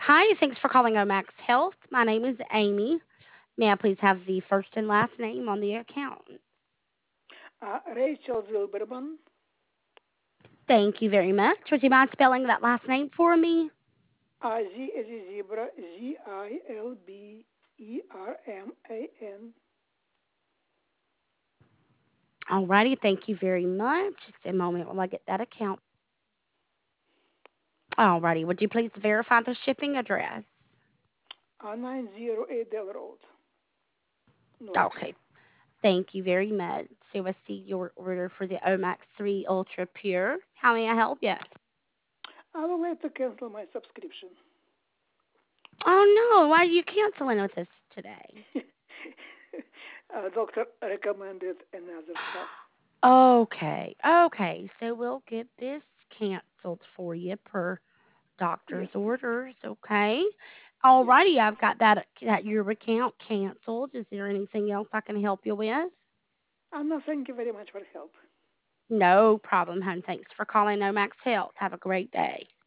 Hi, thanks for calling Omax Health. My name is Amy. May I please have the first and last name on the account? Rachel Zilberman, Thank you very much. Would you mind spelling that last name for me? Z as in zebra, Zilberman. Alrighty, thank you very much. Just a moment while I get that account. Alrighty, would you please verify the shipping address? 908 Del Road, Newark. Okay, thank you very much. So I see your order for the Omax 3 Ultra Pure. How may I help you? I would like to cancel my subscription. Oh no, why are you canceling with us today? Doctor recommended another stuff. Okay. So we'll get this canceled for you per Yes, doctor's orders. Okay. yes. Alrighty, I've got that your account canceled. Is there anything else I can help you with? Anna, thank you very much for help. No problem, hon. Thanks for calling Omax Health. Have a great day.